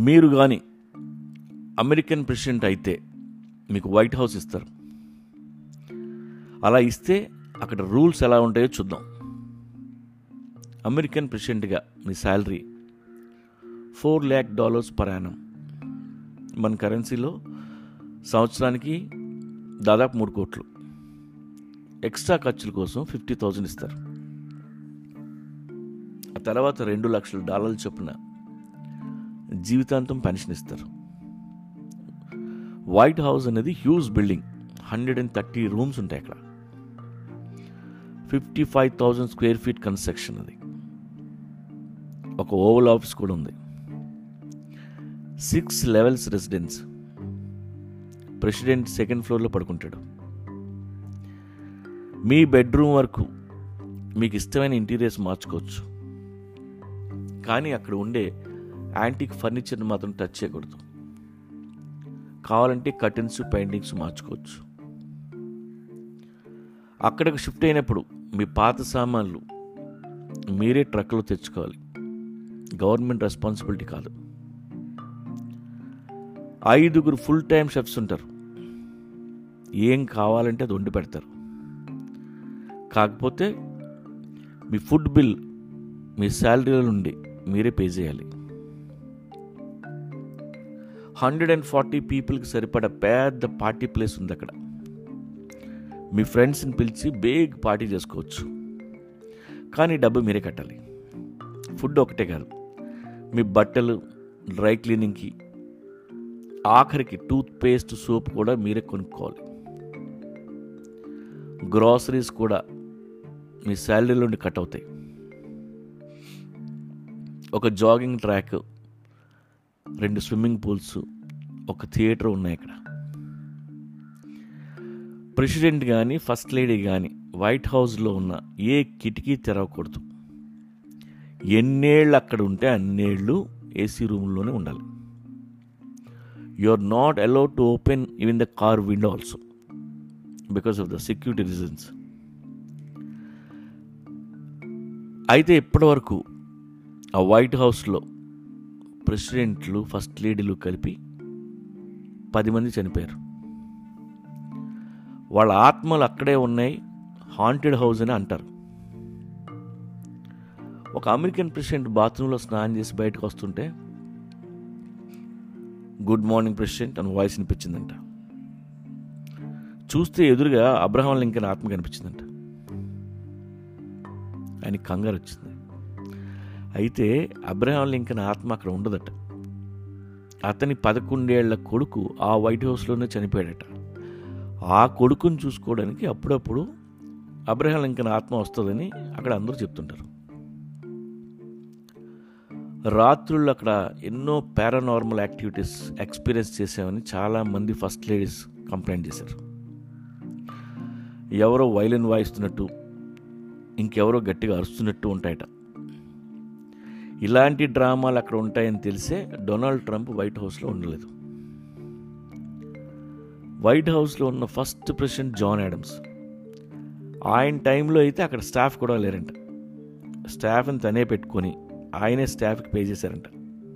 మీరు కానీ American president అయితే మీకు వైట్ హౌస్ ఇస్తారు. అలా ఇస్తే అక్కడ రూల్స్ ఎలా ఉంటాయో చూద్దాం. అమెరికన్ ప్రెసిడెంట్గా మీ శాలరీ $4 lakh per annum. మన కరెన్సీలో సంవత్సరానికి దాదాపు 3 కోట్లు. ఎక్స్ట్రా ఖర్చుల కోసం 50,000 ఇస్తారు. ఆ తర్వాత $2 లక్షల చొప్పున జీవితాంతం పెన్షన్ ఇస్తారు. వైట్ హౌస్ అనేది హ్యూజ్ బిల్డింగ్, 130 రూమ్స్ ఉంటాయి అక్కడ. 55,000 square feet కన్స్ట్రక్షన్. అది ఒక ఓవల్ ఆఫీస్ కూడా ఉంది. 6 levels రెసిడెన్స్. ప్రెసిడెంట్ 2nd floorలో పడుకుంటాడు. మీ బెడ్రూమ్ వరకు మీకు ఇష్టమైన ఇంటీరియర్స్ మార్చుకోవచ్చు, కానీ అక్కడ ఉండే యాంటిక్ ఫర్నిచర్ని మాత్రం టచ్ చేయకూడదు. కావాలంటే కర్టన్స్, పెయింటింగ్స్ మార్చుకోవచ్చు. అక్కడికి షిఫ్ట్ అయినప్పుడు మీ పాత సామాన్లు మీరే ట్రక్లో తెచ్చుకోవాలి. గవర్నమెంట్ రెస్పాన్సిబిలిటీ కాదు. 5 ఫుల్ టైం షెఫ్స్ ఉంటారు. ఏం కావాలంటే అది వండి పెడతారు. కాకపోతే మీ ఫుడ్ బిల్ మీ శాలరీలో నుండి మీరే పే చేయాలి. 140 పీపుల్కి సరిపడా పెద్ద పార్టీ ప్లేస్ ఉంది అక్కడ. మీ ఫ్రెండ్స్ని పిలిచి బిగ్ పార్టీ చేసుకోవచ్చు, కానీ డబ్బు మీరే కట్టాలి. ఫుడ్ ఒకటే కాదు, మీ బట్టలు, డ్రై క్లీనింగ్కి, ఆఖరికి టూత్ పేస్ట్, సోప్ కూడా మీరే కొనుక్కోవాలి. గ్రాసరీస్ కూడా మీ శాలరీలో నుండి కట్ అవుతాయి. ఒక జాగింగ్ ట్రాక్, 2 స్విమ్మింగ్ పూల్స్, ఒక థియేటర్ ఉన్నాయి అక్కడ. ప్రెసిడెంట్ కానీ ఫస్ట్ లేడీ కానీ వైట్ హౌస్లో ఉన్న ఏ కిటికీ తెరవకూడదు. ఎన్నేళ్ళు అక్కడ ఉంటే అన్నేళ్ళు ఏసీ రూమ్లోనే ఉండాలి. You are not allowed to open even the car window also because of the security reasons. అయితే ఇప్పటి వరకు ఆ వైట్ హౌస్లో ప్రెసిడెంట్లు, ఫస్ట్ లేడీలు కలిపి 10 మంది చనిపోయారు. వాళ్ళ ఆత్మలు అక్కడే ఉన్నాయి, హాంటెడ్ హౌస్ అని అంటారు. ఒక అమెరికన్ ప్రెసిడెంట్ బాత్రూంలో స్నానం చేసి బయటకు వస్తుంటే గుడ్ మార్నింగ్ ప్రెసిడెంట్ అని వాయిస్ వినిపించిందంట. చూస్తే ఎదురుగా అబ్రహాం లింకన్ ఆత్మ కనిపించిందంట. ఆయనకి కంగారు వచ్చింది. అయితే అబ్రహాం లింకన్ ఆత్మ అక్కడ ఉండదట. అతని 11 ఏళ్ల కొడుకు ఆ వైట్ హౌస్లోనే చనిపోయాడట. ఆ కొడుకుని చూసుకోవడానికి అప్పుడప్పుడు అబ్రహాం లింకన్ ఆత్మ వస్తుందని అక్కడ అందరూ చెప్తుంటారు. రాత్రుళ్ళు అక్కడ ఎన్నో పారానార్మల్ యాక్టివిటీస్ ఎక్స్పీరియన్స్ చేసామని చాలామంది ఫస్ట్ లేడీస్ కంప్లైంట్ చేశారు. ఎవరో వైలిన్ వాయిస్తున్నట్టు, ఇంకెవరో గట్టిగా అరుస్తున్నట్టు ఉంటాయట. ఇలాంటి డ్రామాలు అక్కడ ఉంటాయని తెలిసే డొనాల్డ్ ట్రంప్ వైట్ హౌస్లో ఉండలేదు. వైట్ హౌస్లో ఉన్న ఫస్ట్ ప్రెసిడెంట్ జాన్ ఆడమ్స్. ఆయన టైంలో అయితే అక్కడ స్టాఫ్ కూడా లేరంట. స్టాఫ్ని తనే పెట్టుకొని ఆయనే స్టాఫ్కి పే చేశారంట.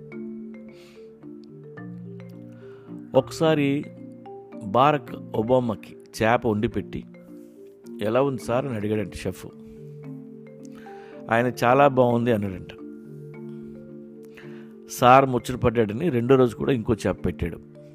ఒకసారి బారక్ ఒబామాకి చేప వండి పెట్టి ఎలా ఉంది సార్ అని అడిగాడంట షెఫ్. ఆయన చాలా బాగుంది అన్నాడంట. సార్ ముచ్చటపడ్డాడని 2వ రోజు కూడా ఇంకో చేప పెట్టాడు.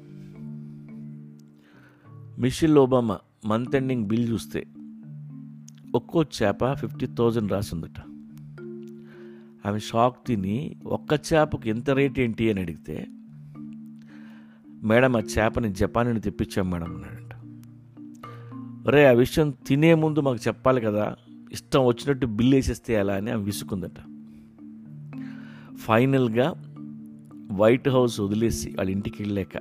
Michelle Obama month ending bill చూస్తే ఒక్కో చేప 50,000 రాసిందట. ఆమె షాక్ తిని ఒక్క చేపకు ఎంత రేట్ ఏంటి అని అడిగితే, మేడం ఆ చేపని జపాన్ నుండి తెప్పించాం మేడం అన్నాడంట. ఒరే, ఆ విషయం తినే ముందు మాకు చెప్పాలి కదా, ఇష్టం వచ్చినట్టు బిల్ వేసేస్తే ఎలా అని ఆమె విసుకుందట. ఫైనల్గా వైట్ హౌస్ వదిలేసి వాళ్ళ ఇంటికి వెళ్ళాక,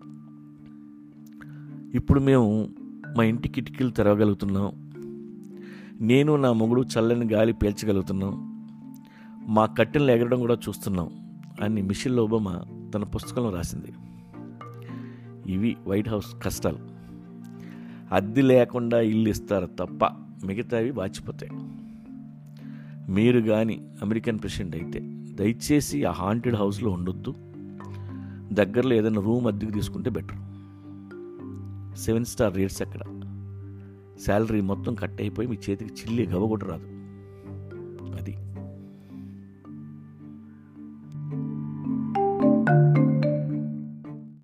ఇప్పుడు మేము మా ఇంటి కిటికీలు తెరవగలుగుతున్నాం, నేను నా మొగుడు చల్లని గాలి పీల్చగలుగుతున్నాం, మా కట్టెలను ఎగరడం కూడా చూస్తున్నాం అని మిషెల్ ఒబామా తన పుస్తకంలో రాసింది. ఇవి వైట్ హౌస్ కష్టాలు. అద్దె లేకుండా ఇల్లు ఇస్తారు తప్ప మిగతావి వాచిపోతాయి. మీరు కానీ అమెరికన్ ప్రెసిడెంట్ అయితే దయచేసి ఆ హాంటెడ్ హౌస్లో ఉండొద్దు. దగ్గరలో ఏదైనా రూమ్ అద్దెకు తీసుకుంటే బెటర్. 7 స్టార్ రేట్స్ అక్కడ. శాలరీ మొత్తం కట్ అయిపోయి మీ చేతికి చిల్లి గవ్వ కూడా రాదు.